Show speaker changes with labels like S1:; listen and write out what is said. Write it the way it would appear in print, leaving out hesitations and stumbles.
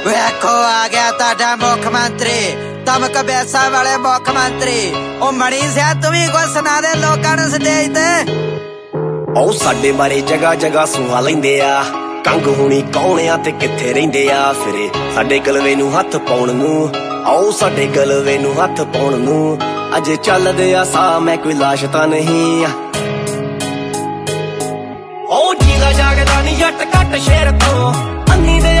S1: ਵੇਖੋ ਆ ਗਿਆ ਤੁਹਾਡਾ ਮੁੱਖ ਮੰਤਰੀ ਧਮਕ ਬੈਸਾ ਵਾਲੇ ਮੁੱਖ ਮੰਤਰੀ। ਉਹ ਮਣੀ ਸਿਆ ਤੂੰ ਵੀ ਕੁਝ ਸੁਣਾ ਦੇ ਲੋਕਾਂ ਨੂੰ ਸਟੇਜ ਤੇ।
S2: ਉਹ ਸਾਡੇ ਬਾਰੇ ਜਗ੍ਹਾ ਜਗ੍ਹਾ ਸੁਆ ਲੈਂਦੇ ਆ, ਕੰਗ ਹੁਣੀ ਕੌਣ ਆ ਤੇ ਕਿੱਥੇ ਰਹਿੰਦੇ ਆ, ਫਿਰੇ ਸਾਡੇ ਗਲਵੇ ਨੂੰ ਹੱਥ ਪਾਉਣ ਨੂੰ। ਆਓ ਸਾਡੇ ਗਲਵੇ ਨੂੰ ਹੱਥ ਪਾਉਣ ਨੂੰ। ਅਜੇ ਚੱਲਦੇ ਆ ਸਾਹ ਮੈਂ ਕੋਈ ਲਾਸ਼ ਤਾਂ ਨਹੀਂ ਆ। ਉਹ ਜੀਦਾ ਜਾਗਦਾ ਨੀ ਜੱਟ ਘੱਟ ਸ਼ੇਰ ਤੋਂ, ਅੰਨੀ ਦੇ